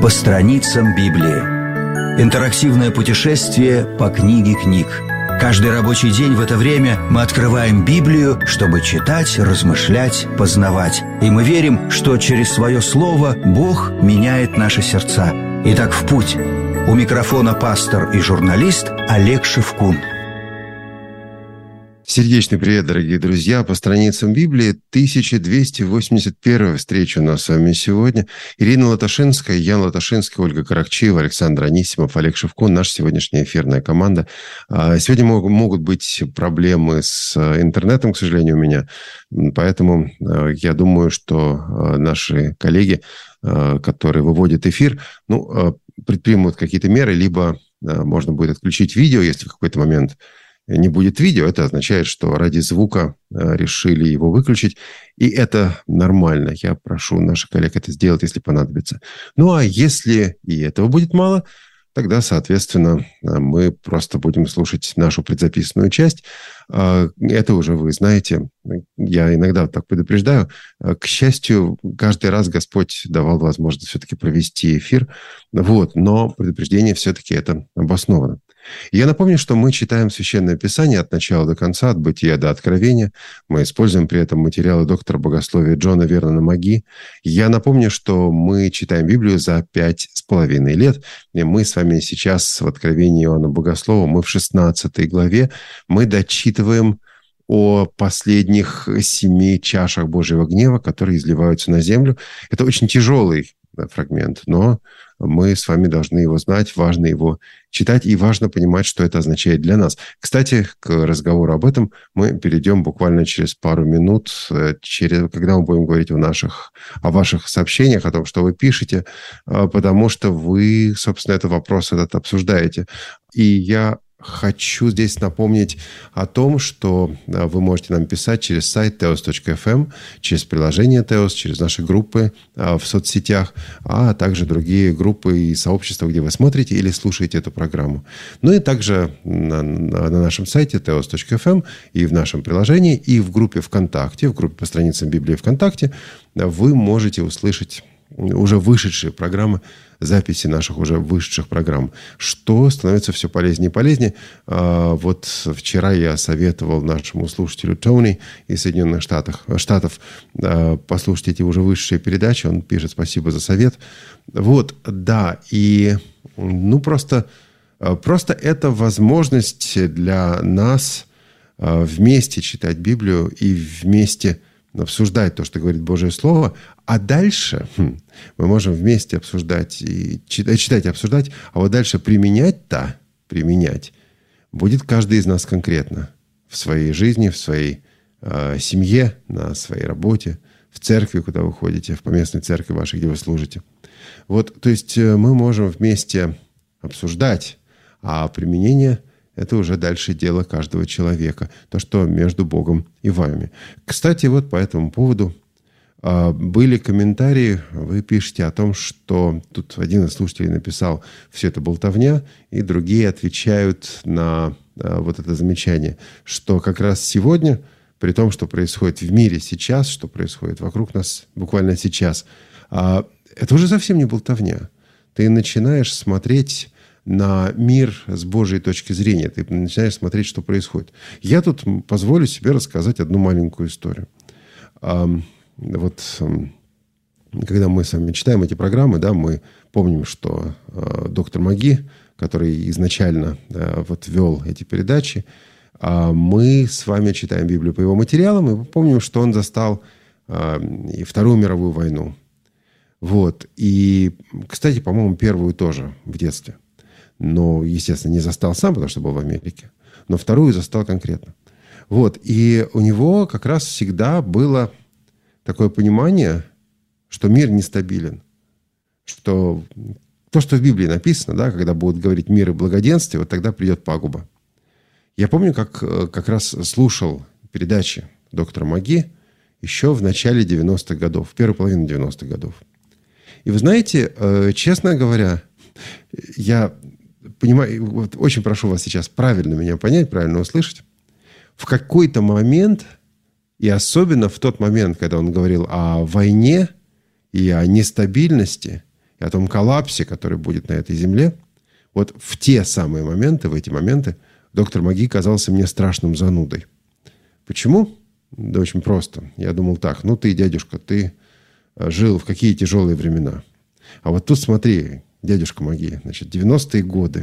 по страницам Библии. Интерактивное путешествие по книге книг. Каждый рабочий день в это время мы открываем Библию, чтобы читать, размышлять, познавать. И мы верим, что через свое слово Бог меняет наши сердца. Итак, в путь. У микрофона пастор и журналист Олег Шевкун. Сердечный привет, дорогие друзья. По страницам Библии 1281 встреча у нас с вами сегодня. Ирина Латашинская, Ян Латашинский, Ольга Каракчиева, Александр Анисимов, Олег Шевкун, наша сегодняшняя эфирная команда. Сегодня могут быть проблемы с интернетом, к сожалению, у меня. Поэтому я думаю, что наши коллеги, которые выводят эфир, предпримут какие-то меры, либо можно будет отключить видео, если в какой-то момент не будет видео, это означает, что ради звука решили его выключить, и это нормально. Я прошу наших коллег это сделать, если понадобится. А если и этого будет мало, тогда, соответственно, мы просто будем слушать нашу предзаписанную часть. Это уже вы знаете. Я иногда так предупреждаю. К счастью, каждый раз Господь давал возможность все-таки провести эфир. Но предупреждение все-таки это обосновано. Я напомню, что мы читаем Священное Писание от начала до конца, от Бытия до Откровения. Мы используем при этом материалы доктора богословия Джона Вернона Маги. Я напомню, что мы читаем Библию за 5,5 лет. И мы с вами сейчас в Откровении Иоанна Богослова, мы в 16 главе, мы дочитываем о последних 7 чашах Божьего гнева, которые изливаются на землю. Это очень тяжелый фрагмент, но мы с вами должны его знать, важно его читать и важно понимать, что это означает для нас. Кстати, к разговору об этом мы перейдем буквально через пару минут, когда мы будем говорить о ваших сообщениях, о том, что вы пишете, потому что вы, собственно, этот вопрос обсуждаете. И я хочу здесь напомнить о том, что вы можете нам писать через сайт teos.fm, через приложение Teos, через наши группы в соцсетях, а также другие группы и сообщества, где вы смотрите или слушаете эту программу. И также на нашем сайте teos.fm и в нашем приложении, и в группе ВКонтакте, в группе по страницам Библии ВКонтакте, вы можете услышать уже вышедшие программы, записи наших уже вышедших программ, что становится все полезнее и полезнее. Вчера я советовал нашему слушателю Тони из Соединенных Штатов послушать эти уже вышедшие передачи. Он пишет: спасибо за совет. Просто это возможность для нас вместе читать Библию и вместе обсуждать то, что говорит Божье Слово, а дальше мы можем вместе обсуждать и читать и обсуждать, а вот дальше применять будет каждый из нас конкретно в своей жизни, в своей семье, на своей работе, в церкви, куда вы ходите, в поместной церкви вашей, где вы служите. То есть мы можем вместе обсуждать, а применение – это уже дальше дело каждого человека. То, что между Богом и вами. Кстати, по этому поводу были комментарии. Вы пишете о том, что тут один из слушателей написал: все это болтовня, и другие отвечают на это замечание, что как раз сегодня, при том, что происходит в мире сейчас, что происходит вокруг нас буквально сейчас, это уже совсем не болтовня. Ты начинаешь смотреть на мир с Божьей точки зрения. Ты начинаешь смотреть, что происходит. Я тут позволю себе рассказать одну маленькую историю. Когда мы с вами читаем эти программы, мы помним, что доктор Маги, который изначально вел эти передачи, мы с вами читаем Библию по его материалам, и мы помним, что он застал и Вторую мировую войну. И, кстати, по-моему, первую тоже в детстве. Но, естественно, не застал сам, потому что был в Америке. Но вторую застал конкретно. И у него как раз всегда было такое понимание, что мир нестабилен. Что то, что в Библии написано, когда будут говорить мир и благоденствие, тогда придет пагуба. Я помню, как раз слушал передачи доктора Маги еще в начале 90-х годов, в первой половине 90-х годов. И вы знаете, честно говоря, я понимаю, очень прошу вас сейчас правильно меня понять, правильно услышать. В какой-то момент, и особенно в тот момент, когда он говорил о войне и о нестабильности, и о том коллапсе, который будет на этой земле, вот в те самые моменты, в эти моменты, доктор Маги казался мне страшным занудой. Почему? Да очень просто. Я думал так: ну ты, дядюшка, ты жил в какие тяжелые времена. А вот тут смотри, дядюшка Маги, значит, 90-е годы.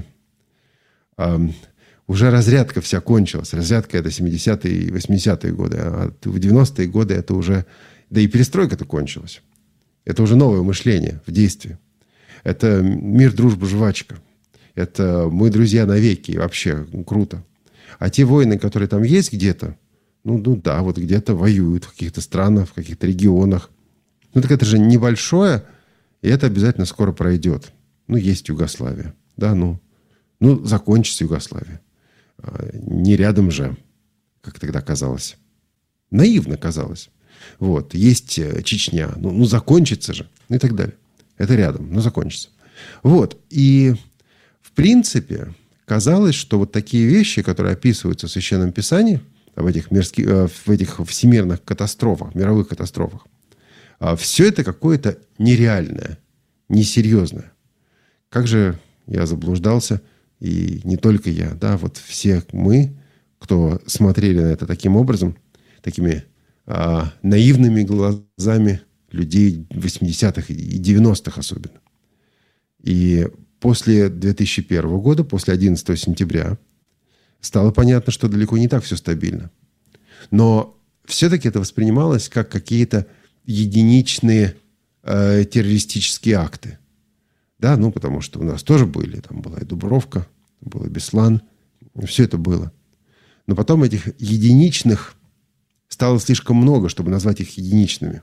Уже разрядка вся кончилась. Разрядка — это 70-е и 80-е годы. А в 90-е годы это уже... Да и перестройка-то кончилась. Это уже новое мышление в действии. Это мир, дружба, жвачка. Это мы друзья навеки. И вообще круто. А те войны, которые там есть где-то, ну да, вот где-то воюют в каких-то странах, в каких-то регионах. Ну так это же небольшое, и это обязательно скоро пройдет. Ну, есть Югославия. Да, ну закончится Югославия. Не рядом же, как тогда казалось. Наивно казалось. Вот. Есть Чечня. Ну, закончится же. И так далее. Это рядом, но закончится. Вот. И, в принципе, казалось, что вот такие вещи, которые описываются в Священном Писании, в этих всемирных катастрофах, мировых катастрофах, все это какое-то нереальное, несерьезное. Как же я заблуждался, и не только я, да, вот все мы, кто смотрели на это таким образом, такими наивными глазами людей 80-х и 90-х особенно. И после 2001 года, после 11 сентября, стало понятно, что далеко не так все стабильно. Но все-таки это воспринималось как какие-то единичные террористические акты. Да, ну, потому что у нас тоже были. Там была и Дубровка, был и Беслан. Все это было. Но потом этих единичных стало слишком много, чтобы назвать их единичными.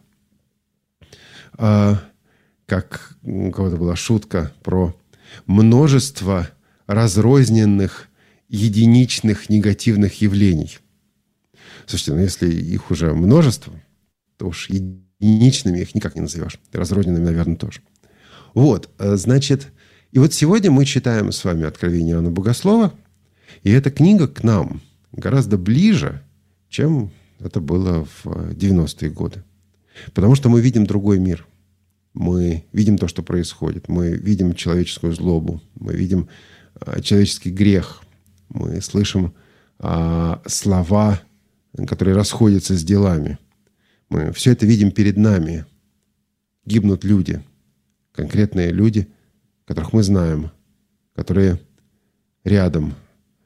Как у кого-то была шутка про множество разрозненных единичных негативных явлений. Слушайте, ну если их уже множество, то уж единичными их никак не назовешь. Разрозненными, наверное, тоже. Вот, значит, и вот сегодня мы читаем с вами Откровение Иоанна Богослова, и эта книга к нам гораздо ближе, чем это было в 90-е годы. Потому что мы видим другой мир. Мы видим то, что происходит. Мы видим человеческую злобу. Мы видим человеческий грех. Мы слышим слова, которые расходятся с делами. Мы все это видим перед нами. Гибнут люди. Конкретные люди, которых мы знаем. Которые рядом.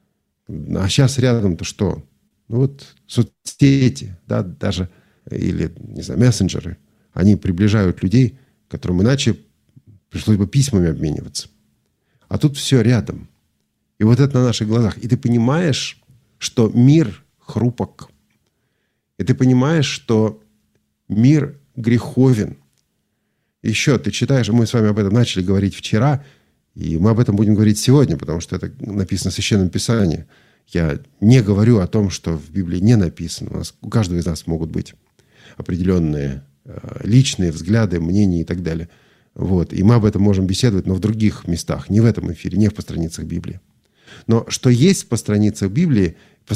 А сейчас рядом-то что? Ну вот соцсети, да, даже, или, не знаю, мессенджеры. Они приближают людей, которым иначе пришлось бы письмами обмениваться. А тут все рядом. И вот это на наших глазах. И ты понимаешь, что мир хрупок. И ты понимаешь, что мир греховен. Еще ты читаешь, мы с вами об этом начали говорить вчера, и мы об этом будем говорить сегодня, потому что это написано в Священном Писании. Я не говорю о том, что в Библии не написано. У каждого из нас могут быть определенные личные взгляды, мнения и так далее. Вот. И мы об этом можем беседовать, но в других местах, не в этом эфире, не по страницах Библии. Но что есть по страницам Библии,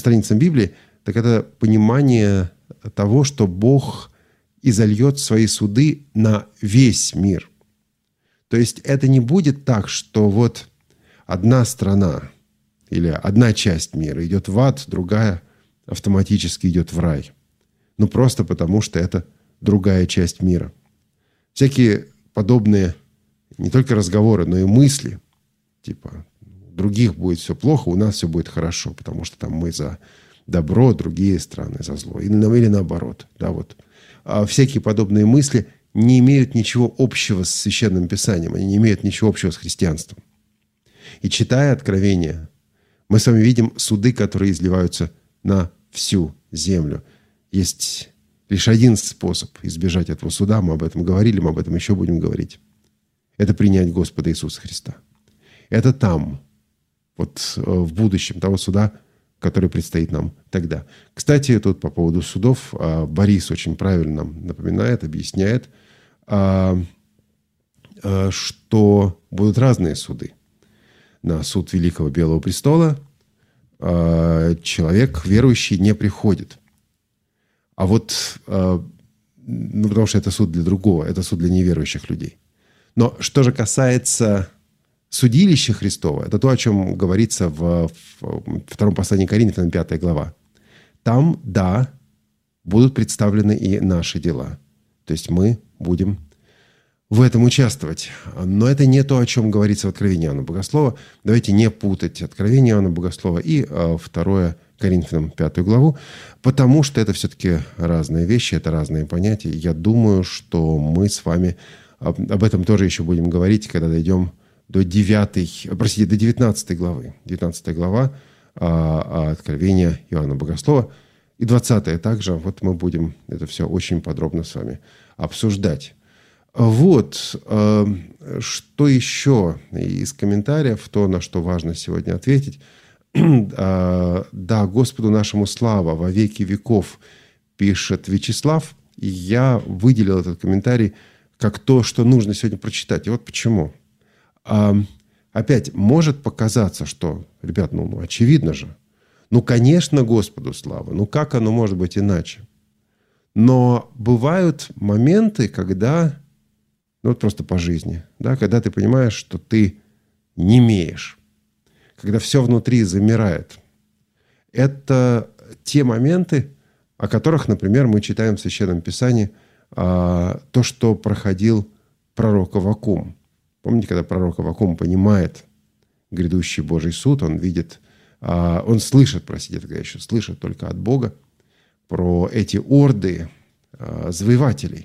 так это понимание того, что Бог изольет свои суды на весь мир. То есть это не будет так, что вот одна страна или одна часть мира идет в ад, другая автоматически идет в рай. Ну просто потому, что это другая часть мира. Всякие подобные не только разговоры, но и мысли, типа у других будет все плохо, у нас все будет хорошо, потому что там мы за добро, другие страны за зло. Или наоборот. Да, вот. А всякие подобные мысли не имеют ничего общего с Священным Писанием, они не имеют ничего общего с христианством. И читая Откровение, мы с вами видим суды, которые изливаются на всю землю. Есть лишь один способ избежать этого суда. Мы об этом говорили, мы об этом еще будем говорить. Это принять Господа Иисуса Христа. Это там, вот в будущем, того суда, который предстоит нам тогда. Кстати, тут по поводу судов Борис очень правильно нам напоминает, объясняет, что будут разные суды. На суд Великого Белого Престола человек, верующий, не приходит. А вот, потому что это суд для другого, это суд для неверующих людей. Но что же касается судилища Христова, это то, о чем говорится в втором послании Коринфянам, 5 глава. Там, да, будут представлены и наши дела. То есть мы будем в этом участвовать. Но это не то, о чем говорится в Откровении Иоанна Богослова. Давайте не путать Откровение Иоанна Богослова и 2 Коринфянам 5 главу, потому что это все-таки разные вещи, это разные понятия. Я думаю, что мы с вами об этом тоже еще будем говорить, когда дойдем до 19 главы. 19 глава Откровения Иоанна Богослова. И 20 также. Вот мы будем это все очень подробно с вами обсуждать. Вот, что еще из комментариев, то, на что важно сегодня ответить. Да, Господу нашему слава во веки веков, пишет Вячеслав. И я выделил этот комментарий как то, что нужно сегодня прочитать. И вот почему. Опять, может показаться, что, ребят, очевидно же. Конечно, Господу слава. Как оно может быть иначе? Но бывают моменты, когда... просто по жизни. Да, когда ты понимаешь, что ты не имеешь. Когда все внутри замирает. Это те моменты, о которых, например, мы читаем в Священном Писании то, что проходил пророк Аввакум. Помните, когда пророк Аввакум понимает грядущий Божий суд, он видит, он слышит, это еще слышит только от Бога, про эти орды завоевателей.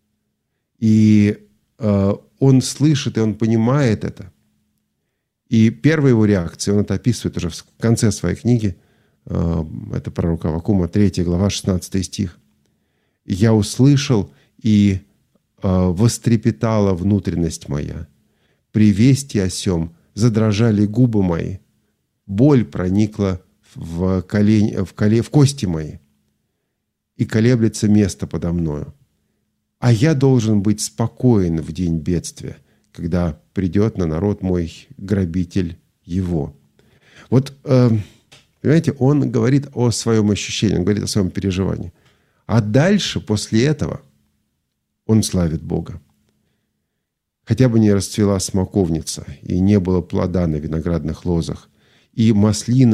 И он слышит, и он понимает это. И первая его реакция, он это описывает уже в конце своей книги, это пророк Аввакума, 3 глава, 16 стих. «Я услышал, и вострепетала внутренность моя. При вести о сем задрожали губы мои. Боль проникла в кости мои, и колеблется место подо мною. А я должен быть спокоен в день бедствия, когда придет на народ мой грабитель его». Вот, понимаете, он говорит о своем ощущении, он говорит о своем переживании. А дальше, после этого, он славит Бога. Хотя бы не расцвела смоковница, и не было плода на виноградных лозах, и маслина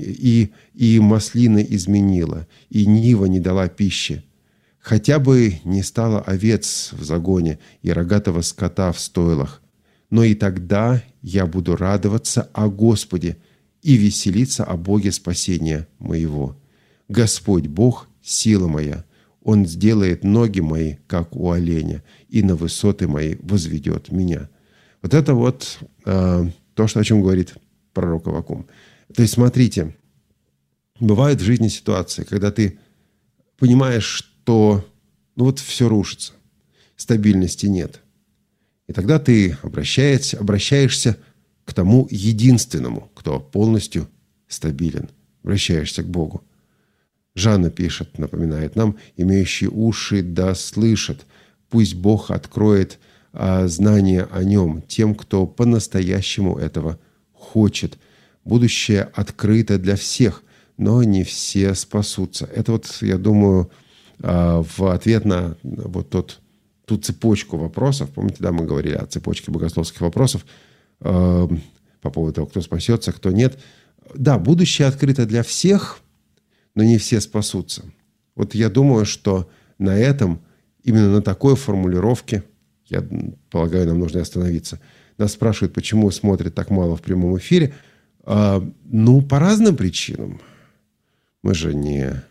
изменила, и нива не дала пищи. Хотя бы не стало овец в загоне и рогатого скота в стойлах, но и тогда я буду радоваться о Господе и веселиться о Боге спасения моего. Господь Бог – сила моя, Он сделает ноги мои, как у оленя, и на высоты мои возведет меня». Вот это вот то, о чем говорит пророк Аввакум. То есть, смотрите, бывают в жизни ситуации, когда ты понимаешь, что все рушится, стабильности нет. И тогда ты обращаешься к тому единственному, кто полностью стабилен. Обращаешься к Богу. Жанна пишет, напоминает нам: «Имеющие уши да слышат, пусть Бог откроет знание о Нем тем, кто по-настоящему этого хочет. Будущее открыто для всех, но не все спасутся». Это я думаю, в ответ на ту цепочку вопросов. Помните, да, мы говорили о цепочке богословских вопросов по поводу того, кто спасется, кто нет. Да, будущее открыто для всех, но не все спасутся. Я думаю, что на этом, именно на такой формулировке, я полагаю, нам нужно остановиться. Нас спрашивают, почему смотрят так мало в прямом эфире. По разным причинам. Мы же не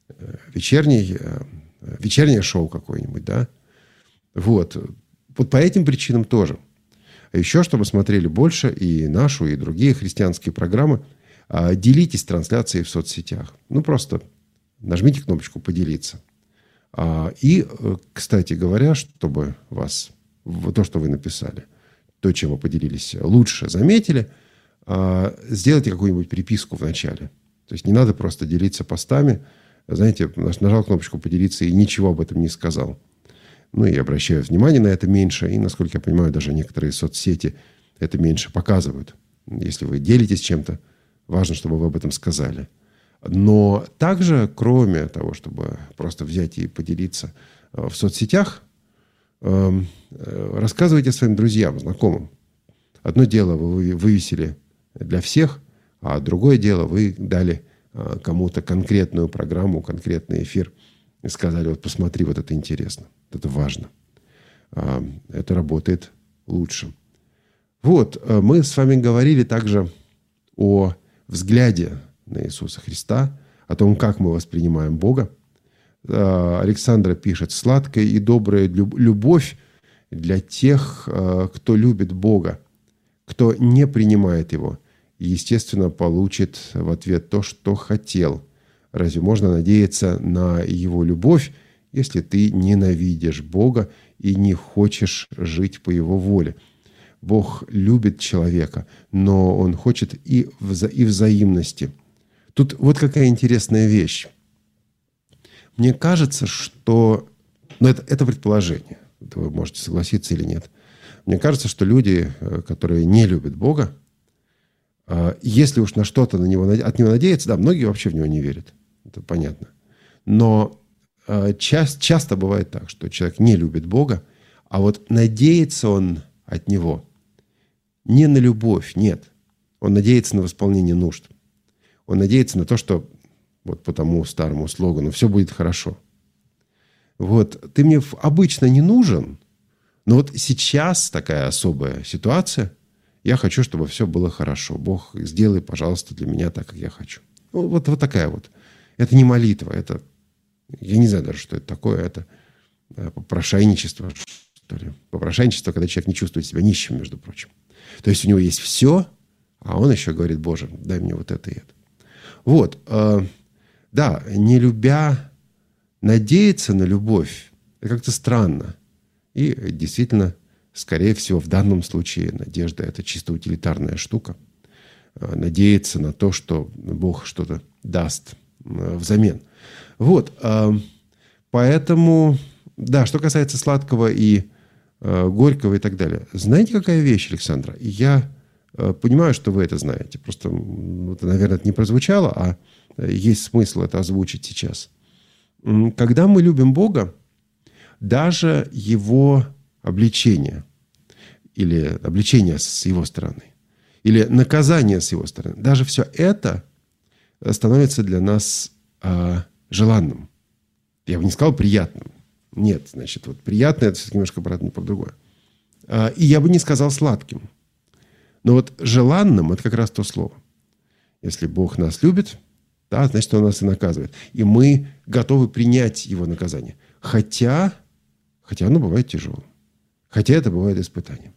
вечернее шоу какое-нибудь, да? Вот по этим причинам тоже. А еще, чтобы смотрели больше и нашу, и другие христианские программы, делитесь трансляцией в соцсетях. Просто нажмите кнопочку «Поделиться». И, кстати говоря, чтобы вас, то, что вы написали, то, чем вы поделились, лучше заметили, сделайте какую-нибудь приписку в начале. То есть не надо просто делиться постами. Знаете, нажал кнопочку «Поделиться» и ничего об этом не сказал. И обращаю внимание на это меньше. И, насколько я понимаю, даже некоторые соцсети это меньше показывают. Если вы делитесь чем-то, важно, чтобы вы об этом сказали. Но также, кроме того, чтобы просто взять и поделиться в соцсетях, Рассказывайте своим друзьям, знакомым. Одно дело вы вывесили для всех, а другое дело вы дали кому-то конкретную программу, конкретный эфир и сказали, вот посмотри, вот это интересно, это важно. Это работает лучше. Вот, мы с вами говорили также о взгляде на Иисуса Христа, о том, как мы воспринимаем Бога. Александра пишет: «Сладкая и добрая любовь для тех, кто любит Бога. Кто не принимает Его, естественно, получит в ответ то, что хотел. Разве можно надеяться на Его любовь, если ты ненавидишь Бога и не хочешь жить по Его воле? Бог любит человека, но Он хочет и взаимности». Тут вот какая интересная вещь. Мне кажется, что... это предположение. Вы можете согласиться или нет. Мне кажется, что люди, которые не любят Бога, если уж на что-то от Него надеяться, да, многие вообще в Него не верят. Это понятно. Но часто бывает так, что человек не любит Бога, а вот надеется он от Него не на любовь, нет. Он надеется на восполнение нужд. Он надеется на то, что вот по тому старому слогану «все будет хорошо». Вот, ты мне обычно не нужен, но вот сейчас такая особая ситуация, я хочу, чтобы все было хорошо. Бог, сделай, пожалуйста, для меня так, как я хочу. Вот такая вот. Это не молитва, это, я не знаю даже, что это такое, это попрошайничество, что ли. Попрошайничество, когда человек не чувствует себя нищим, между прочим. То есть у него есть все, а он еще говорит: Боже, дай мне вот это и это. Вот, да, не любя, надеяться на любовь, это как-то странно. И действительно, скорее всего, в данном случае надежда – это чисто утилитарная штука. Надеяться на то, что Бог что-то даст взамен. Вот, поэтому, да, что касается сладкого и горького и так далее. Знаете, какая вещь, Александра? Я понимаю, что вы это знаете. Просто, наверное, это не прозвучало, а есть смысл это озвучить сейчас. Когда мы любим Бога, даже Его обличение или обличение с Его стороны, или наказание с Его стороны, даже все это становится для нас желанным. Я бы не сказал приятным. Нет, значит, вот приятное – это все-таки немножко про другое. И я бы не сказал сладким. Но вот желанным – это как раз то слово. Если Бог нас любит, да, значит, Он нас и наказывает. И мы готовы принять Его наказание. Хотя оно бывает тяжелым. Хотя это бывает испытанием.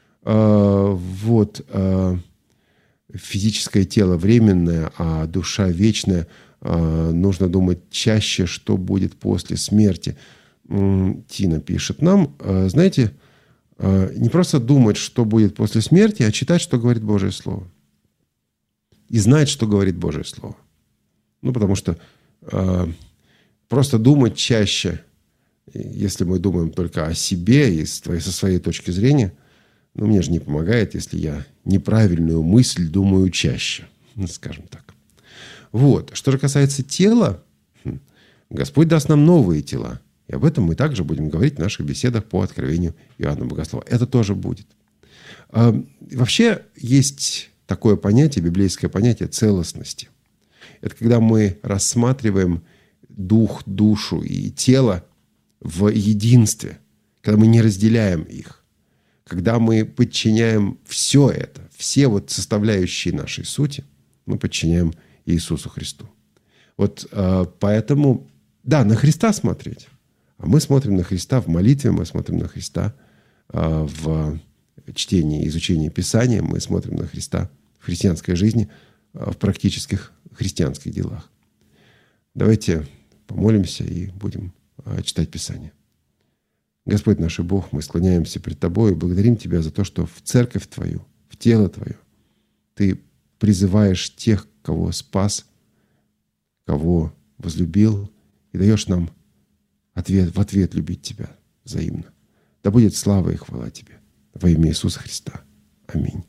Физическое тело временное, а душа вечная. Нужно думать чаще, что будет после смерти. Тина пишет нам, знаете, не просто думать, что будет после смерти, а читать, что говорит Божие Слово. И знать, что говорит Божие Слово. Потому что просто думать чаще, если мы думаем только о себе и со своей точки зрения, мне же не помогает, если я неправильную мысль думаю чаще, скажем так. Вот. Что же касается тела, Господь даст нам новые тела. И об этом мы также будем говорить в наших беседах по откровению Иоанна Богослова. Это тоже будет. Вообще есть такое понятие, библейское понятие целостности. Это когда мы рассматриваем дух, душу и тело в единстве, когда мы не разделяем их, когда мы подчиняем все это, все вот составляющие нашей сути, мы подчиняем Иисусу Христу. Вот поэтому, да, на Христа смотреть. А мы смотрим на Христа в молитве, мы смотрим на Христа в чтении, изучении Писания, мы смотрим на Христа в христианской жизни, в практических христианских делах. Давайте помолимся и будем читать Писание. Господь наш и Бог, мы склоняемся пред Тобой и благодарим Тебя за то, что в церковь Твою, в тело Твое Ты призываешь тех, кого спас, кого возлюбил, и даешь нам в ответ любить Тебя взаимно. Да будет слава и хвала Тебе. Во имя Иисуса Христа. Аминь.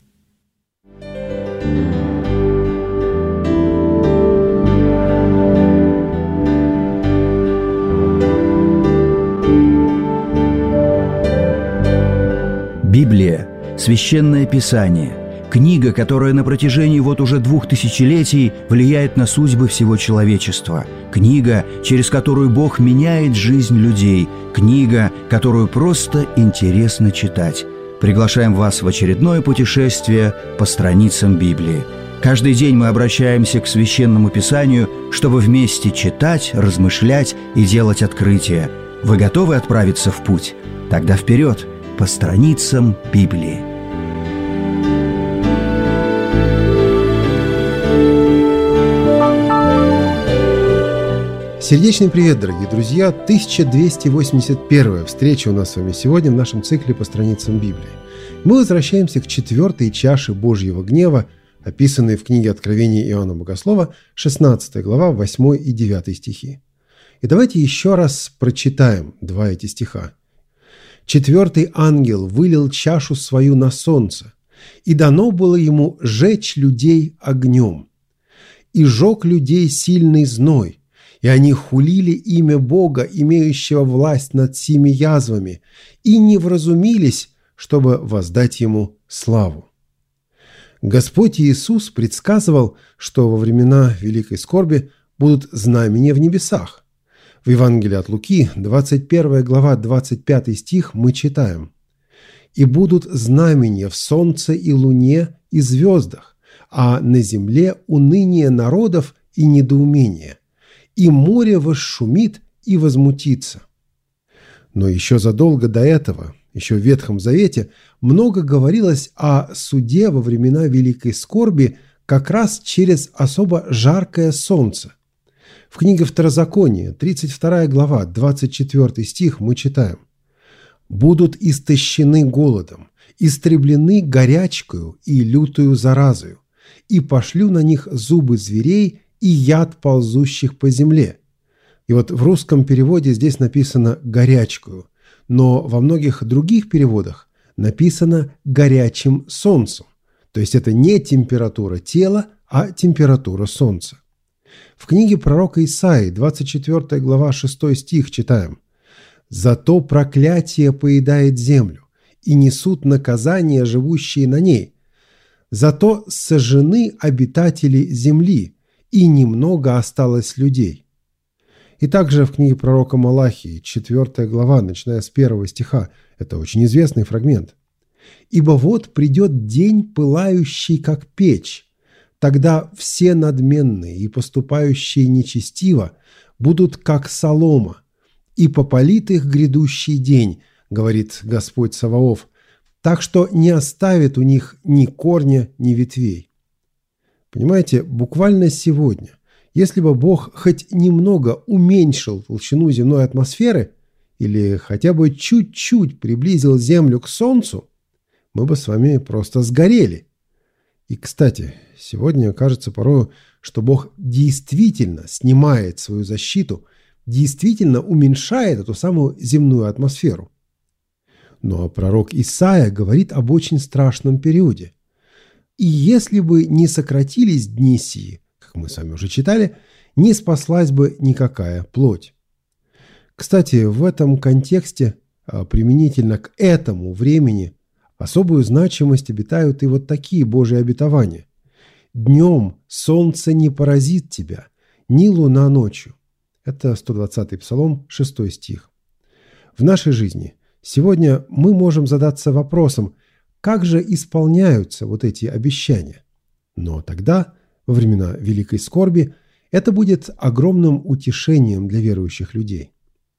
Библия – священное писание, книга, которая на протяжении вот уже 2000 влияет на судьбы всего человечества, книга, через которую Бог меняет жизнь людей, книга, которую просто интересно читать. Приглашаем вас в очередное путешествие по страницам Библии. Каждый день мы обращаемся к Священному Писанию, чтобы вместе читать, размышлять и делать открытия. Вы готовы отправиться в путь? Тогда вперед, по страницам Библии. Сердечный привет, дорогие друзья! 1281-я встреча у нас с вами сегодня в нашем цикле по страницам Библии. Мы возвращаемся к 4-й чаше Божьего гнева, описанной в книге Откровения Иоанна Богослова, 16 глава, 8 и 9 стихи. И давайте еще раз прочитаем 2 эти стиха. «Четвертый ангел вылил чашу свою на солнце, и дано было ему жечь людей огнем. И жег людей сильный зной, и они хулили имя Бога, имеющего власть над сими язвами, и не вразумились, чтобы воздать ему славу». Господь Иисус предсказывал, что во времена великой скорби будут знамения в небесах. В Евангелии от Луки, 21 глава, 25 стих, мы читаем: «И будут знамения в солнце и луне и звездах, а на земле уныние народов и недоумение, и море восшумит и возмутится». Но еще задолго до этого, еще в Ветхом Завете, много говорилось о суде во времена великой скорби как раз через особо жаркое солнце. В книге Второзакония, 32 глава, 24 стих мы читаем: «Будут истощены голодом, истреблены горячкою и лютою заразою, и пошлю на них зубы зверей и яд ползущих по земле». И вот в русском переводе здесь написано «горячкою», но во многих других переводах написано «горячим солнцем». То есть это не температура тела, а температура солнца. В книге пророка Исаии, 24 глава, 6 стих читаем: «Зато проклятие поедает землю, и несут наказание живущие на ней. Зато сожжены обитатели земли, и немного осталось людей». И также в книге пророка Малахии, 4 глава, начиная с 1 стиха, это очень известный фрагмент: «Ибо вот придет день, пылающий, как печь. Тогда все надменные и поступающие нечестиво будут как солома, и попалит их грядущий день, говорит Господь Саваоф, так что не оставит у них ни корня, ни ветвей». Понимаете, буквально сегодня, если бы Бог хоть немного уменьшил толщину земной атмосферы или хотя бы чуть-чуть приблизил Землю к Солнцу, мы бы с вами просто сгорели. И, кстати, сегодня кажется порою, что Бог действительно снимает свою защиту, действительно уменьшает эту самую земную атмосферу. Но пророк Исаия говорит об очень страшном периоде. «И если бы не сократились дни сии, как мы с вами уже читали, не спаслась бы никакая плоть». Кстати, в этом контексте, применительно к этому времени, особую значимость обитают и вот такие Божьи обетования: «Днем солнце не поразит тебя, ни луна ночью». Это 120-й Псалом, 6 стих. В нашей жизни сегодня мы можем задаться вопросом, как же исполняются вот эти обещания. Но тогда, во времена великой скорби, это будет огромным утешением для верующих людей.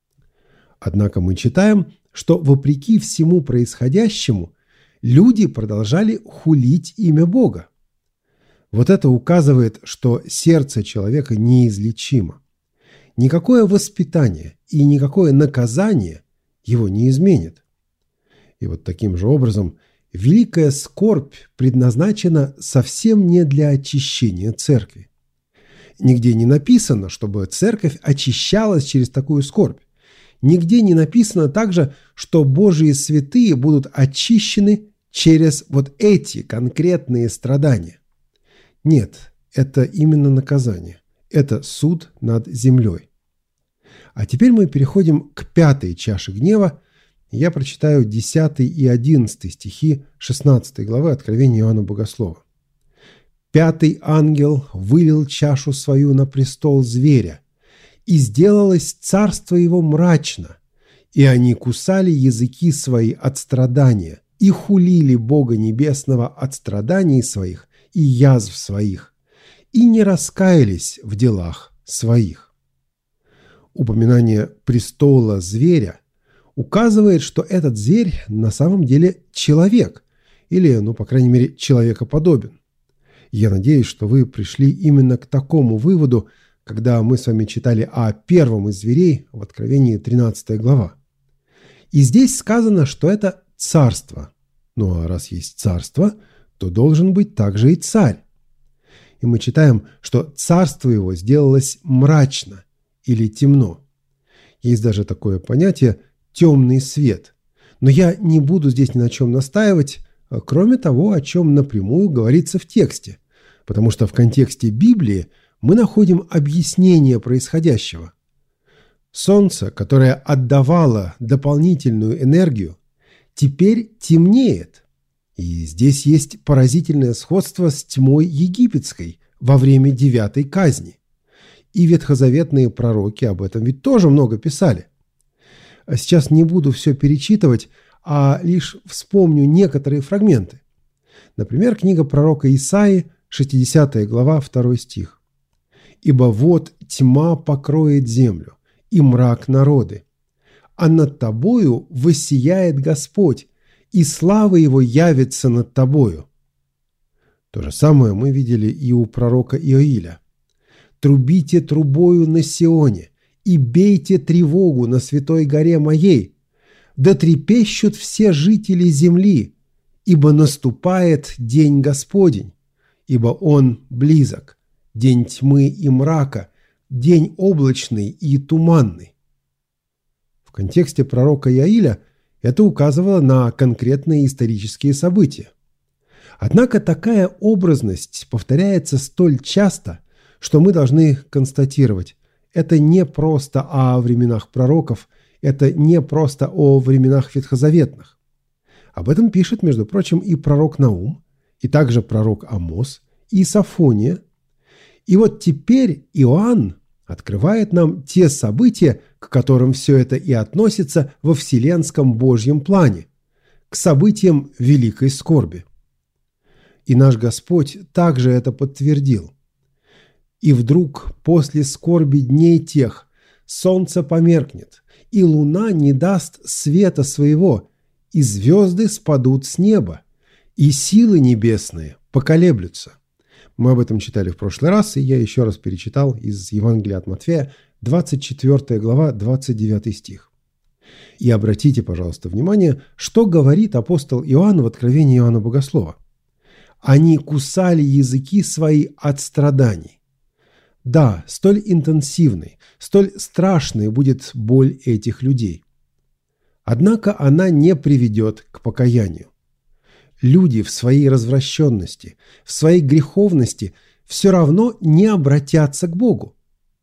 Однако мы читаем, что вопреки всему происходящему, люди продолжали хулить имя Бога. Вот это указывает, что сердце человека неизлечимо. Никакое воспитание и никакое наказание его не изменит. И вот таким же образом великая скорбь предназначена совсем не для очищения церкви. Нигде не написано, чтобы церковь очищалась через такую скорбь. Нигде не написано также, что Божьи святые будут очищены через вот эти конкретные страдания. Нет, это именно наказание. Это суд над землей. А теперь мы переходим к 5-й чаше гнева, Я прочитаю 10 и 11 стихи 16 главы Откровения Иоанна Богослова. «Пятый ангел вылил чашу свою на престол зверя, и сделалось царство его мрачно, и они кусали языки свои от страдания, и хулили Бога Небесного от страданий своих и язв своих, и не раскаялись в делах своих». Упоминание престола зверя указывает, что этот зверь на самом деле человек, или, по крайней мере, человекоподобен. Я надеюсь, что вы пришли именно к такому выводу, когда мы с вами читали о первом из зверей в Откровении 13 глава. И здесь сказано, что это царство. Ну а раз есть царство, то должен быть также и царь. И мы читаем, что царство его сделалось мрачно или темно. Есть даже такое понятие «темный свет». Но я не буду здесь ни на чем настаивать, кроме того, о чем напрямую говорится в тексте, потому что в контексте Библии мы находим объяснение происходящего. Солнце, которое отдавало дополнительную энергию, теперь темнеет. И здесь есть поразительное сходство с тьмой египетской во время 9-й казни. И ветхозаветные пророки об этом ведь тоже много писали. Сейчас не буду все перечитывать, а лишь вспомню некоторые фрагменты. Например, книга пророка Исаии, 60 глава, 2 стих. «Ибо вот тьма покроет землю, и мрак народы, а над тобою воссияет Господь, и слава его явится над тобою». То же самое мы видели и у пророка Иоиля. «Трубите трубою на Сионе, и бейте тревогу на святой горе моей, да трепещут все жители земли, ибо наступает день Господень, ибо он близок, день тьмы и мрака, день облачный и туманный». В контексте пророка Иоиля это указывало на конкретные исторические события. Однако такая образность повторяется столь часто, что мы должны констатировать, это не просто о временах пророков, это не просто о временах ветхозаветных. Об этом пишет, между прочим, и пророк Наум, и также пророк Амос, и Софония. И вот теперь Иоанн открывает нам те события, к которым все это и относится во вселенском Божьем плане, к событиям великой скорби. И наш Господь также это подтвердил. «И вдруг после скорби дней тех солнце померкнет, и луна не даст света своего, и звезды спадут с неба, и силы небесные поколеблются». Мы об этом читали в прошлый раз, и я еще раз перечитал из Евангелия от Матфея, 24 глава, 29 стих. И обратите, пожалуйста, внимание, что говорит апостол Иоанн в Откровении Иоанна Богослова. «Они кусали языки свои от страданий». Да, столь интенсивной, столь страшной будет боль этих людей. Однако она не приведет к покаянию. Люди в своей развращенности, в своей греховности все равно не обратятся к Богу.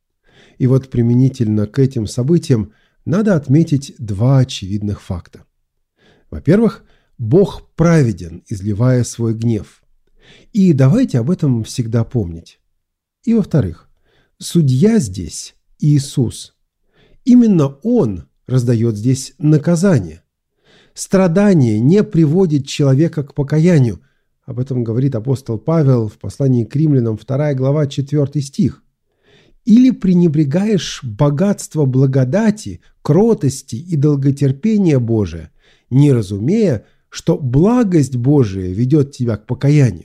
И вот применительно к этим событиям надо отметить два очевидных факта. Во-первых, Бог праведен, изливая свой гнев. И давайте об этом всегда помнить. И во-вторых, судья здесь Иисус. Именно Он раздает здесь наказание. Страдание не приводит человека к покаянию. Об этом говорит апостол Павел в послании к Римлянам, 2 глава, 4 стих. «Или пренебрегаешь богатство благодати, кротости и долготерпения Божия, не разумея, что благость Божия ведет тебя к покаянию.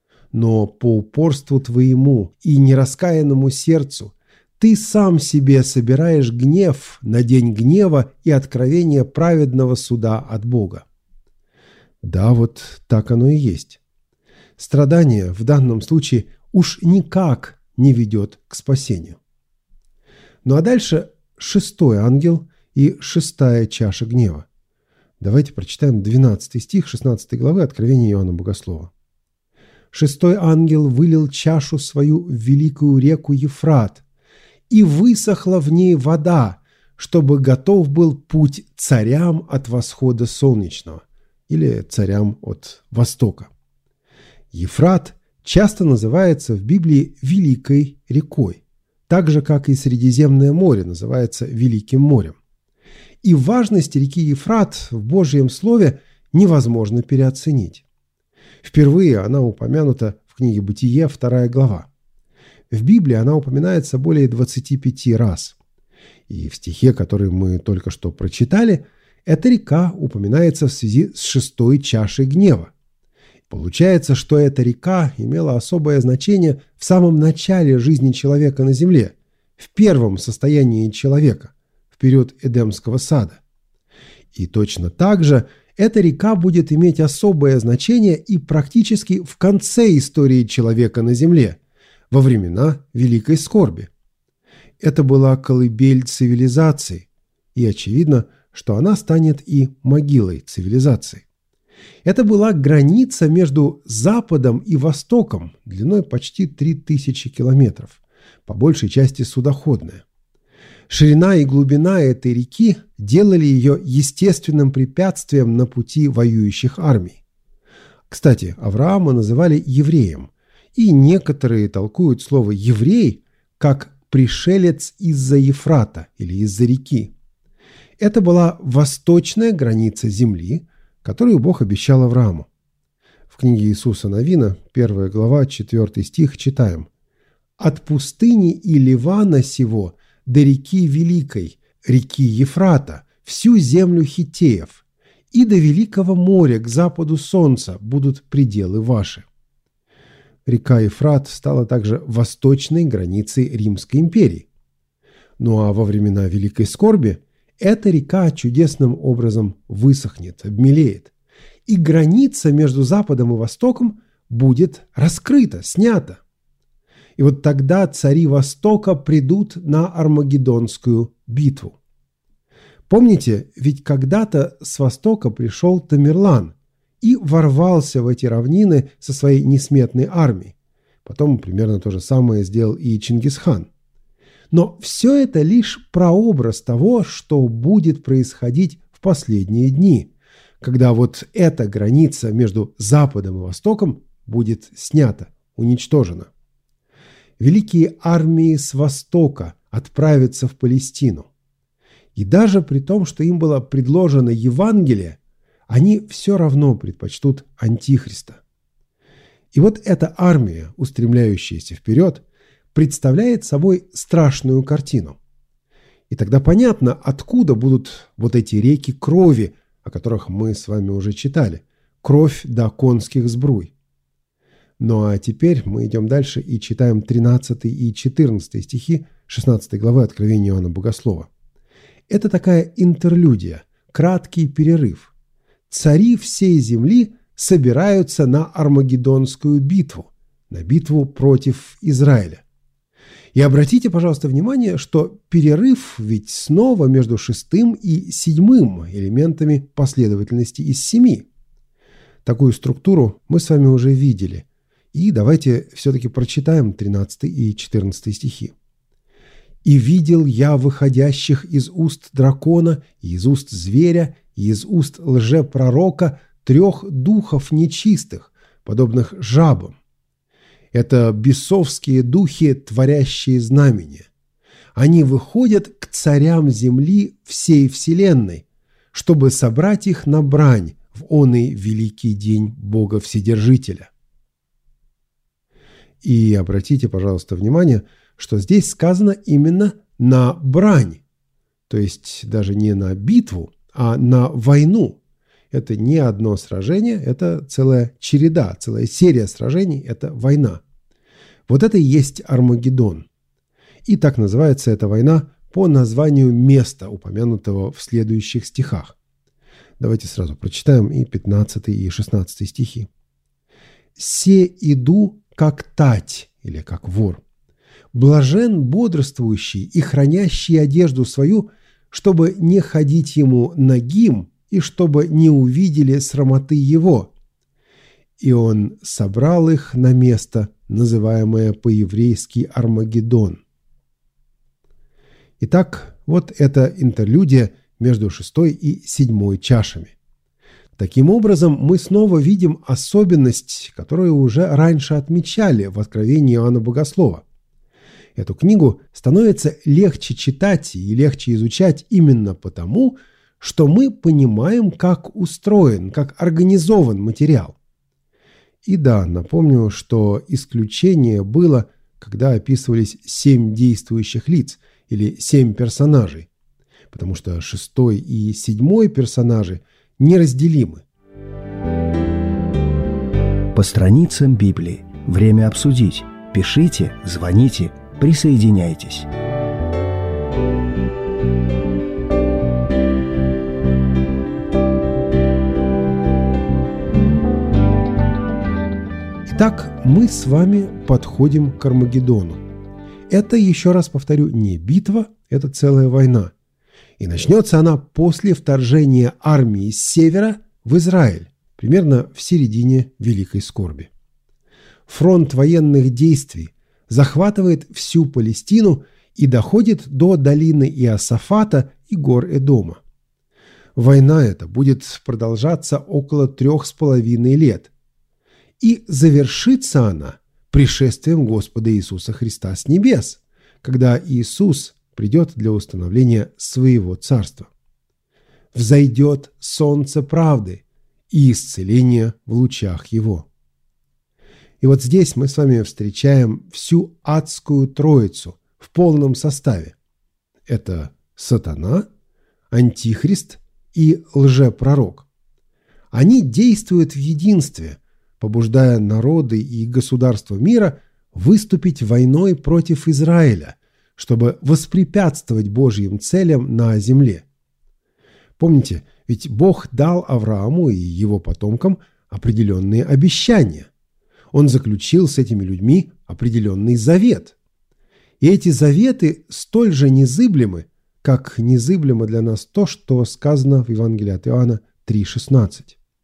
Но по упорству твоему и нераскаянному сердцу ты сам себе собираешь гнев на день гнева и откровения праведного суда от Бога». Да, вот так оно и есть. Страдание в данном случае уж никак не ведет к спасению. Ну а дальше 6-й ангел и 6-я чаша гнева. Давайте прочитаем 12 стих 16 главы Откровения Иоанна Богослова. «6-й ангел вылил чашу свою в великую реку Ефрат, и высохла в ней вода, чтобы готов был путь царям от восхода солнечного или царям от востока. Ефрат часто называется в Библии Великой рекой, так же, как и Средиземное море называется Великим морем. И важность реки Ефрат в Божьем Слове невозможно переоценить. Впервые она упомянута в книге «Бытие», 2 глава. В Библии она упоминается более 25 раз. И в стихе, который мы только что прочитали, эта река упоминается в связи с 6-й чашей гнева. Получается, что эта река имела особое значение в самом начале жизни человека на земле, в первом состоянии человека, в период Эдемского сада. И точно так же эта река будет иметь особое значение и практически в конце истории человека на земле, во времена Великой скорби. Это была колыбель цивилизации, и очевидно, что она станет и могилой цивилизации. Это была граница между Западом и Востоком длиной почти 3000 километров, по большей части судоходная. Ширина и глубина этой реки делали ее естественным препятствием на пути воюющих армий. Кстати, Авраама называли евреем, и некоторые толкуют слово «еврей» как «пришелец из-за Ефрата» или «из-за реки». Это была восточная граница земли, которую Бог обещал Аврааму. В книге Иисуса Навина, 1 глава, 4 стих, читаем: «От пустыни и Ливана сего до реки Великой, реки Ефрата, всю землю хиттеев, и до Великого моря к западу солнца будут пределы ваши». Река Ефрат стала также восточной границей Римской империи. Ну а во времена Великой скорби эта река чудесным образом высохнет, обмелеет, и граница между Западом и Востоком будет раскрыта, снята. И вот тогда цари Востока придут на Армагеддонскую битву. Помните, ведь когда-то с Востока пришел Тамерлан и ворвался в эти равнины со своей несметной армией. Потом примерно то же самое сделал и Чингисхан. Но все это лишь прообраз того, что будет происходить в последние дни, когда вот эта граница между Западом и Востоком будет снята, уничтожена. Великие армии с Востока отправятся в Палестину. И даже при том, что им было предложено Евангелие, они все равно предпочтут Антихриста. И вот эта армия, устремляющаяся вперед, представляет собой страшную картину. И тогда понятно, откуда будут вот эти реки крови, о которых мы с вами уже читали. Кровь до конских сбруй. Ну а теперь мы идем дальше и читаем 13 и 14 стихи 16 главы Откровения Иоанна Богослова. Это такая интерлюдия, краткий перерыв. Цари всей земли собираются на Армагеддонскую битву, на битву против Израиля. И обратите, пожалуйста, внимание, что перерыв ведь снова между 6-м и 7-м элементами последовательности из 7. Такую структуру мы с вами уже видели. И давайте все-таки прочитаем 13 и 14 стихи. «И видел я выходящих из уст дракона, и из уст зверя, и из уст лжепророка 3 духов нечистых, подобных жабам. Это бесовские духи, творящие знамения. Они выходят к царям земли всей вселенной, чтобы собрать их на брань в оный великий день Бога Вседержителя». И обратите, пожалуйста, внимание, что здесь сказано именно на брань, то есть даже не на битву, а на войну. Это не одно сражение, это целая череда, целая серия сражений, это война. Вот это и есть Армагеддон. И так называется эта война по названию места, упомянутого в следующих стихах. Давайте сразу прочитаем и 15 и 16 стихи. «Се иду, как тать» или как вор. «Блажен бодрствующий и хранящий одежду свою, чтобы не ходить ему нагим и чтобы не увидели срамоты его. И он собрал их на место, называемое по-еврейски Армагеддон». Итак, вот это интерлюдия между 6 и 7 чашами. Таким образом, мы снова видим особенность, которую уже раньше отмечали в Откровении Иоанна Богослова. Эту книгу становится легче читать и легче изучать именно потому, что мы понимаем, как устроен, как организован материал. И да, напомню, что исключение было, когда описывались 7 действующих лиц или 7 персонажей, потому что 6 и 7 персонажи неразделимы. По страницам Библии. Время обсудить. Пишите, звоните, присоединяйтесь. Итак, мы с вами подходим к Армагеддону. Это, еще раз повторю, не битва, это целая война. И начнется она после вторжения армии с севера в Израиль, примерно в середине Великой Скорби. Фронт военных действий захватывает всю Палестину и доходит до долины Иосафата и гор Эдома. Война эта будет продолжаться около 3,5 лет. И завершится она пришествием Господа Иисуса Христа с небес, когда Иисус придет для установления своего царства. Взойдет солнце правды и исцеление в лучах его. И вот здесь мы с вами встречаем всю адскую троицу в полном составе. Это сатана, антихрист и лжепророк. Они действуют в единстве, побуждая народы и государства мира выступить войной против Израиля, чтобы воспрепятствовать Божьим целям на земле. Помните, ведь Бог дал Аврааму и его потомкам определенные обещания. Он заключил с этими людьми определенный завет. И эти заветы столь же незыблемы, как незыблемо для нас то, что сказано в Евангелии от Иоанна 3,16.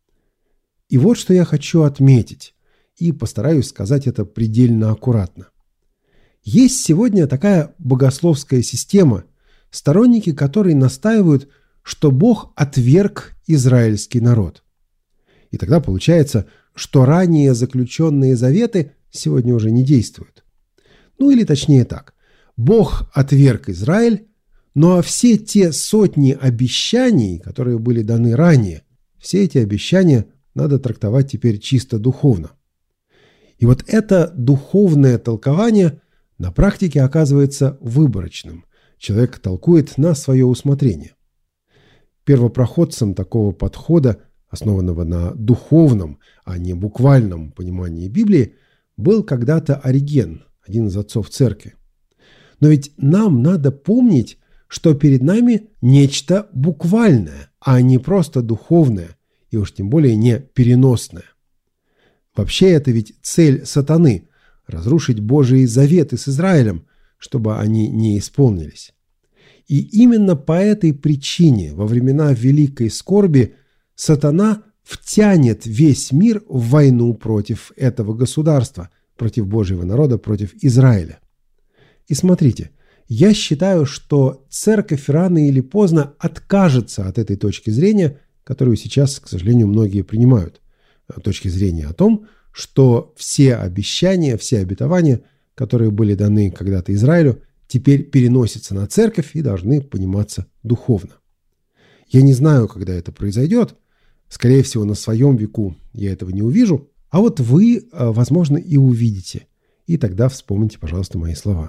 И вот что я хочу отметить, и постараюсь сказать это предельно аккуратно. Есть сегодня такая богословская система, сторонники которой настаивают, что Бог отверг израильский народ. И тогда получается, что ранее заключенные заветы сегодня уже не действуют. Ну или точнее так, Бог отверг Израиль, ну а все те сотни обещаний, которые были даны ранее, все эти обещания надо трактовать теперь чисто духовно. И вот это духовное толкование на практике оказывается выборочным. Человек толкует на свое усмотрение. Первопроходцем такого подхода, основанного на духовном, а не буквальном понимании Библии, был когда-то Ориген, один из отцов церкви. Но ведь нам надо помнить, что перед нами нечто буквальное, а не просто духовное, и уж тем более не переносное. Вообще это ведь цель сатаны – разрушить Божьи заветы с Израилем, чтобы они не исполнились. И именно по этой причине во времена Великой Скорби сатана втянет весь мир в войну против этого государства, против Божьего народа, против Израиля. И смотрите, я считаю, что церковь рано или поздно откажется от этой точки зрения, которую сейчас, к сожалению, многие принимают. Точки зрения о том, что все обещания, все обетования, которые были даны когда-то Израилю, теперь переносятся на церковь и должны пониматься духовно. Я не знаю, когда это произойдет. Скорее всего, на своем веку я этого не увижу. А вот вы, возможно, и увидите. И тогда вспомните, пожалуйста, мои слова.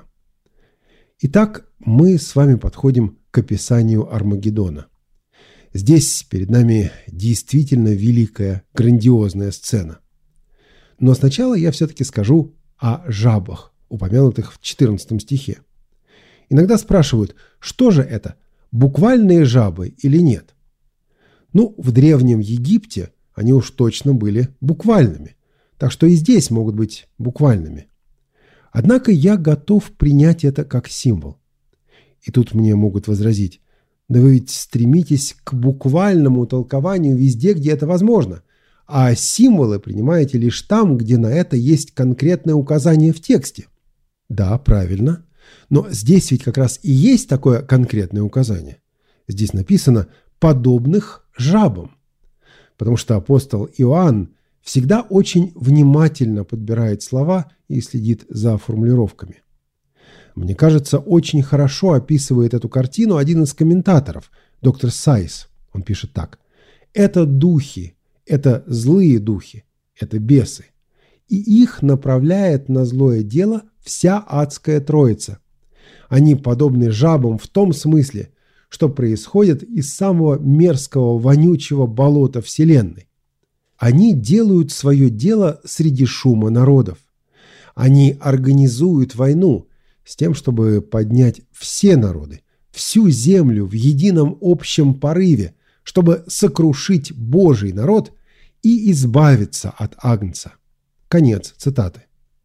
Итак, мы с вами подходим к описанию Армагеддона. Здесь перед нами действительно великая, грандиозная сцена. Но сначала я все-таки скажу о жабах, упомянутых в 14 стихе. Иногда спрашивают, что же это, буквальные жабы или нет? Ну, в Древнем Египте они уж точно были буквальными, так что и здесь могут быть буквальными. Однако я готов принять это как символ. И тут мне могут возразить, да вы ведь стремитесь к буквальному толкованию везде, где это возможно, а символы принимаете лишь там, где на это есть конкретное указание в тексте. Да, правильно. Но здесь ведь как раз и есть такое конкретное указание. Здесь написано «подобных жабам», потому что апостол Иоанн всегда очень внимательно подбирает слова и следит за формулировками. Мне кажется, очень хорошо описывает эту картину один из комментаторов, доктор Сайс. Он пишет так: «Это духи, это злые духи, это бесы, и их направляет на злое дело вся адская троица. Они подобны жабам в том смысле, что происходят из самого мерзкого, вонючего болота Вселенной. Они делают свое дело среди шума народов. Они организуют войну с тем, чтобы поднять все народы, всю землю в едином общем порыве, чтобы сокрушить Божий народ и избавиться от Агнца». Конец цитаты.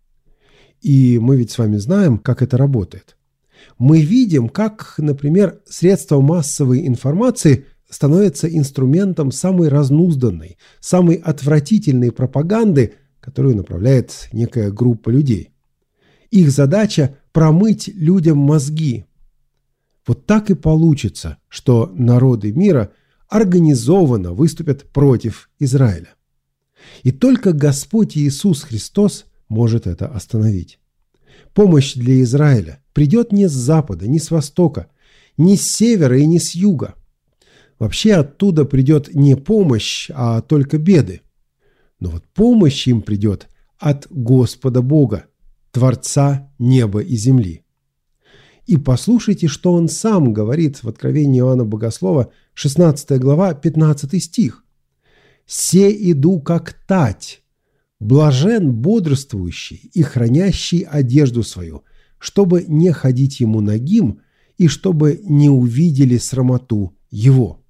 И мы ведь с вами знаем, как это работает. Мы видим, как, например, средства массовой информации становятся инструментом самой разнузданной, самой отвратительной пропаганды, которую направляет некая группа людей. Их задача – промыть людям мозги. Вот так и получится, что народы мира организованно выступят против Израиля. И только Господь Иисус Христос может это остановить. Помощь для Израиля придет не с запада, не с востока, не с севера и не с юга. Вообще оттуда придет не помощь, а только беды. Но вот помощь им придет от Господа Бога, Творца неба и земли. И послушайте, что он сам говорит в Откровении Иоанна Богослова, 16 глава, 15 стих. «Се иду, как тать, блажен бодрствующий и хранящий одежду свою, чтобы не ходить ему нагим и чтобы не увидели срамоту его».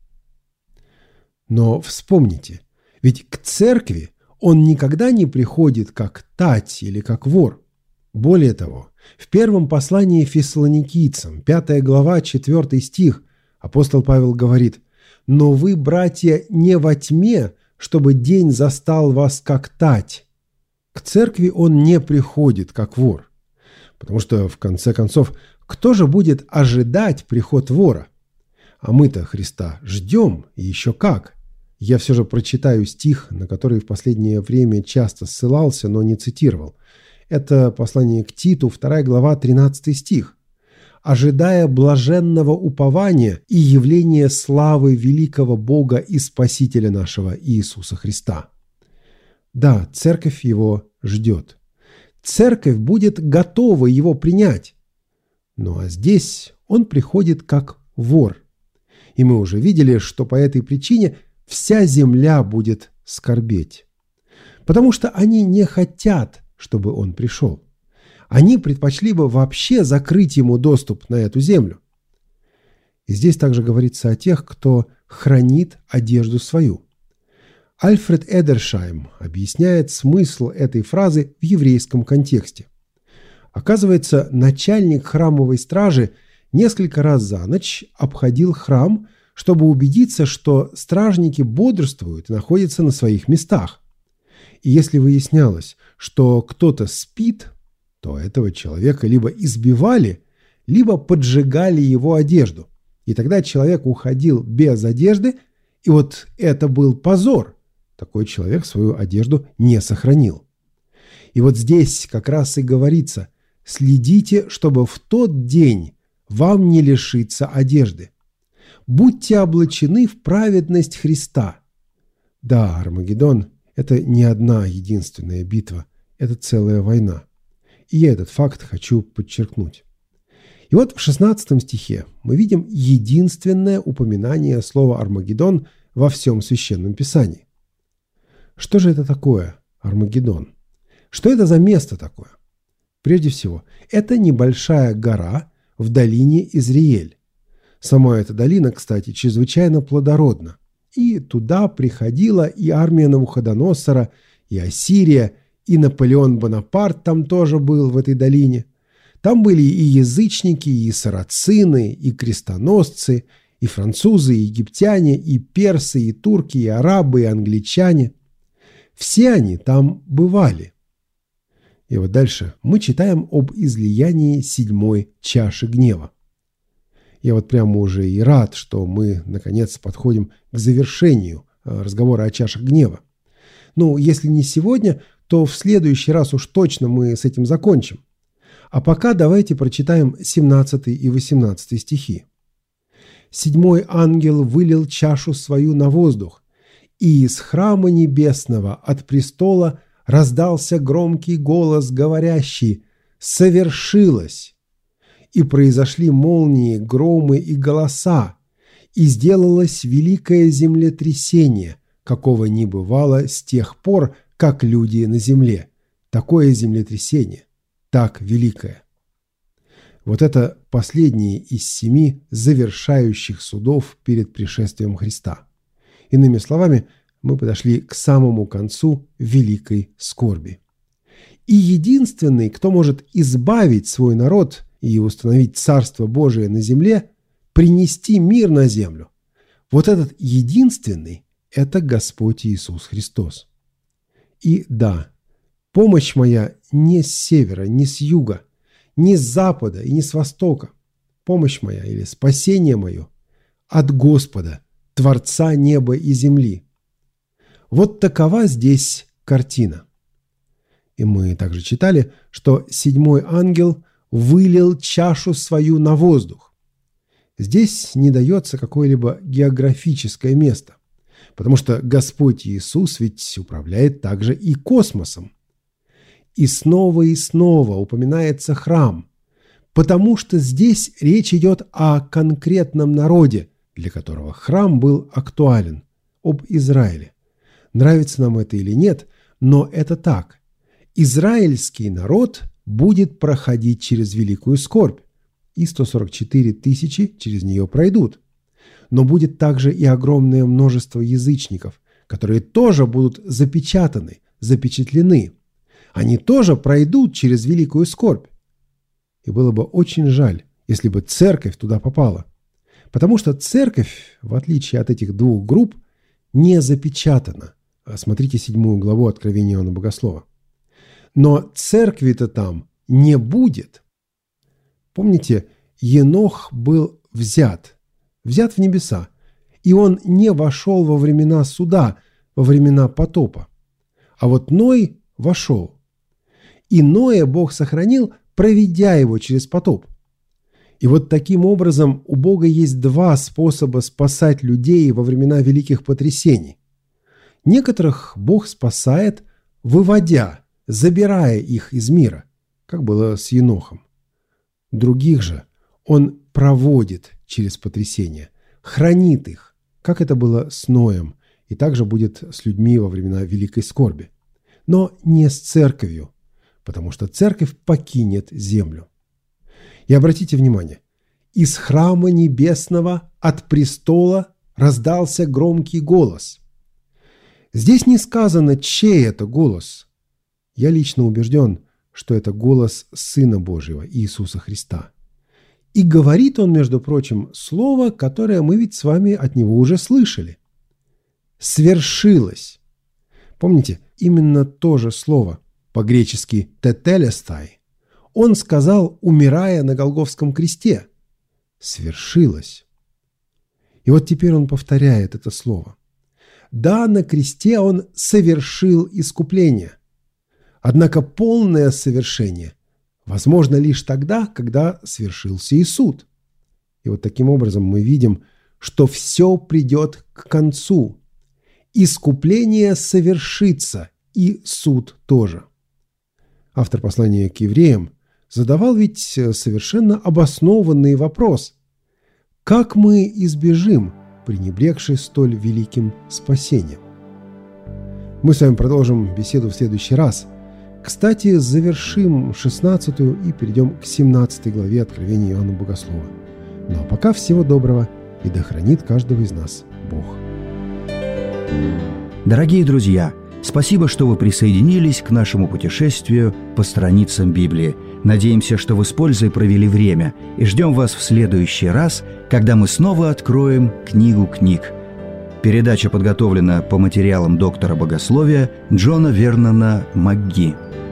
Но вспомните, ведь к церкви он никогда не приходит как тать или как вор. Более того, в первом послании Фессалоникийцам, 5 глава, 4 стих, апостол Павел говорит: «Но вы, братья, не во тьме, чтобы день застал вас как тать». К церкви он не приходит как вор. Потому что, в конце концов, кто же будет ожидать приход вора? А мы-то Христа ждем, и еще как. Я все же прочитаю стих, на который в последнее время часто ссылался, но не цитировал. Это послание к Титу, 2 глава, 13 стих. «Ожидая блаженного упования и явления славы великого Бога и Спасителя нашего Иисуса Христа». Да, церковь его ждет. Церковь будет готова его принять. Ну а здесь он приходит как вор. И мы уже видели, что по этой причине вся земля будет скорбеть. Потому что они не хотят, чтобы он пришел. Они предпочли бы вообще закрыть ему доступ на эту землю. И здесь также говорится о тех, кто хранит одежду свою. Альфред Эдершайм объясняет смысл этой фразы в еврейском контексте. Оказывается, начальник храмовой стражи несколько раз за ночь обходил храм, чтобы убедиться, что стражники бодрствуют и находятся на своих местах. И если выяснялось, что кто-то спит, то этого человека либо избивали, либо поджигали его одежду. И тогда человек уходил без одежды, и вот это был позор. Такой человек свою одежду не сохранил. И вот здесь как раз и говорится: следите, чтобы в тот день вам не лишиться одежды. Будьте облачены в праведность Христа. Да, Армагеддон – это не одна единственная битва, это целая война. И я этот факт хочу подчеркнуть. И вот в 16 стихе мы видим единственное упоминание слова «Армагеддон» во всем Священном Писании. Что же это такое Армагеддон? Что это за место такое? Прежде всего, это небольшая гора в долине Изриэль. Сама эта долина, кстати, чрезвычайно плодородна. И туда приходила и армия Навуходоносора, и Ассирия, и Наполеон Бонапарт там тоже был в этой долине. Там были и язычники, и сарацины, и крестоносцы, и французы, и египтяне, и персы, и турки, и арабы, и англичане. Все они там бывали. И вот дальше мы читаем об излиянии 7-й чаши гнева. Я вот прямо уже и рад, что мы, наконец, подходим к завершению разговора о чашах гнева. Ну, если не сегодня, то в следующий раз уж точно мы с этим закончим. А пока давайте прочитаем 17 и 18 стихи. «Седьмой ангел вылил чашу свою на воздух, и из храма небесного от престола раздался громкий голос, говорящий: «Совершилось!» И произошли молнии, громы и голоса, и сделалось великое землетрясение, какого не бывало с тех пор, как люди на земле. Такое землетрясение, так великое». Вот это последние из 7 завершающих судов перед пришествием Христа. Иными словами, мы подошли к самому концу великой скорби. И единственный, кто может избавить свой народ и установить Царство Божие на земле, принести мир на землю, вот этот единственный – это Господь Иисус Христос. И да, помощь моя не с севера, не с юга, не с запада и не с востока. Помощь моя или спасение мое от Господа, Творца неба и земли. Вот такова здесь картина. И мы также читали, что 7-й ангел вылил чашу свою на воздух. Здесь не дается какое-либо географическое место, потому что Господь Иисус ведь управляет также и космосом. И снова упоминается храм, потому что здесь речь идет о конкретном народе, для которого храм был актуален, об Израиле. Нравится нам это или нет, но это так. Израильский народ будет проходить через великую скорбь, и 144 тысячи через нее пройдут. Но будет также и огромное множество язычников, которые тоже будут запечатаны, запечатлены. Они тоже пройдут через великую скорбь. И было бы очень жаль, если бы церковь туда попала. Потому что церковь, в отличие от этих двух групп, не запечатана. Смотрите 7 главу Откровения Иоанна Богослова. Но церкви-то там не будет. Помните, Енох был взят в небеса, и он не вошел во времена суда, во времена потопа. А вот Ной вошел. И Ноя Бог сохранил, проведя его через потоп. И вот таким образом у Бога есть 2 способа спасать людей во времена великих потрясений. Некоторых Бог спасает, выводя, забирая их из мира, как было с Енохом. Других же Он проводит через потрясения, хранит их, как это было с Ноем, и также будет с людьми во времена великой скорби. Но не с церковью, потому что церковь покинет землю. И обратите внимание, из храма небесного от престола раздался громкий голос. Здесь не сказано, чей это голос. Я лично убежден, что это голос Сына Божьего, Иисуса Христа. И говорит он, между прочим, слово, которое мы ведь с вами от него уже слышали. «Свершилось». Помните, именно то же слово, по-гречески «тетелестай», он сказал, умирая на Голгофском кресте. «Свершилось». И вот теперь он повторяет это слово. Да, на кресте он совершил искупление. Однако полное совершение возможно лишь тогда, когда свершился и суд. И вот таким образом мы видим, что все придет к концу. Искупление совершится, и суд тоже. Автор послания к евреям задавал ведь совершенно обоснованный вопрос. Как мы избежим, пренебрегши столь великим спасением? Мы с вами продолжим беседу в следующий раз. Кстати, завершим 16 и перейдем к 17 главе Откровения Иоанна Богослова. Ну а пока всего доброго, и да хранит каждого из нас Бог. Дорогие друзья, спасибо, что вы присоединились к нашему путешествию по страницам Библии. Надеемся, что вы с пользой провели время, и ждем вас в следующий раз, когда мы снова откроем книгу книг. Передача подготовлена по материалам доктора богословия Джона Вернона МакГи.